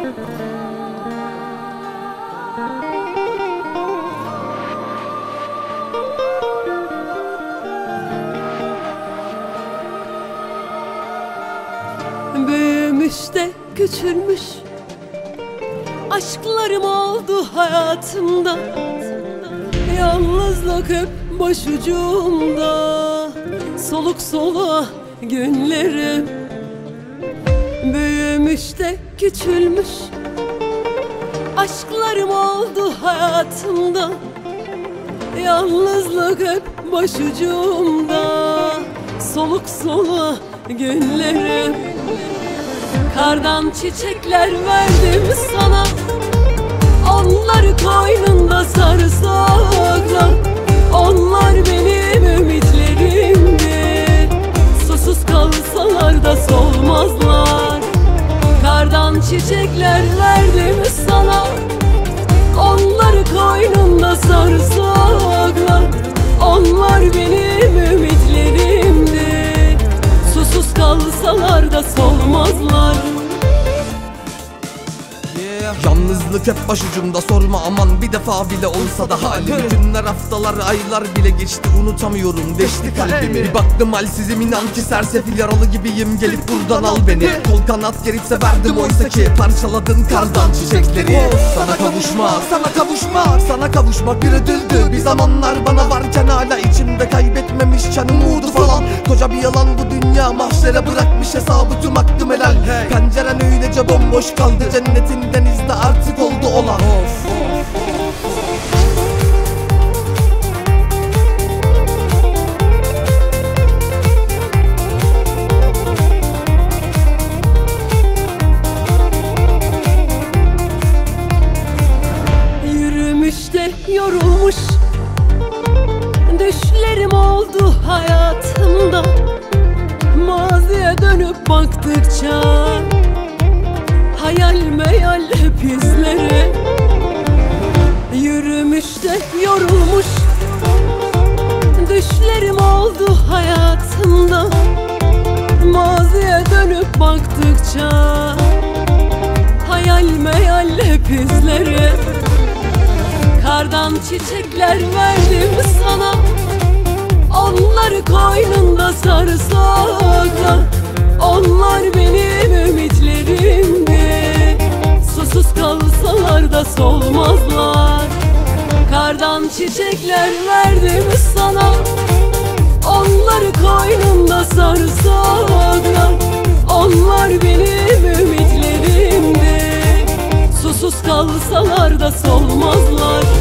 Büyümüş de küçülmüş aşklarım oldu hayatımda. Yalnızlık hep başucumda, soluk soluğa günlerim. Büyümüş de küçülmüş aşklarım oldu hayatımda. Yalnızlık hep başucumda, soluk soluğa günlerim. Kardan çiçekler verdim sana, onları koynunda sarı sakla. Onlar benim ümitlerimdi, susuz kalsalar da solmazlar. Kardan çiçekler verdim sana, onları koynunda sarı sakla. Onlar benim ümitlerimdi, susuz kalsalar da solmazlar. Yalnızlık hep başucumda, sorma aman bir defa bile olsa da halim. Günler, haftalar, aylar bile geçti, unutamıyorum, deşti kalbimi. Bir baktım halsizim, inan ki sersefil yaralı gibiyim, gelip buradan al beni. Kol kanat gerip severdim oysa ki parçaladın kardan çiçekleri. Sana kavuşmak, sana kavuşmak, sana kavuşmak bir ödüldü. Bir zamanlar bana varken hala içimde kaybetmemişken umudu falan. Koca bir yalan bu dünya, mahşere bırakmış hesabı tüm hakkım helal. Penceren öylece bomboş kaldı, cennetinden izle artık oldu olan. Yürümüş de yorulmuş düşlerim oldu hayatımda. Maziye dönüp baktıkça hayal meyal hep izleri. Yürümüş de yorulmuş düşlerim oldu hayatımda. Maziye dönüp baktıkça hayal meyal hep izleri. Kardan çiçekler verdim sana, onları koynunda sarı sakla. Onlar benim ümitlerimdi, susuz kalsalar da solmazlar. Kardan çiçekler verdim sana, onları koynunda sarı sakla. Onlar benim ümitlerimdi, susuz kalsalar da solmazlar.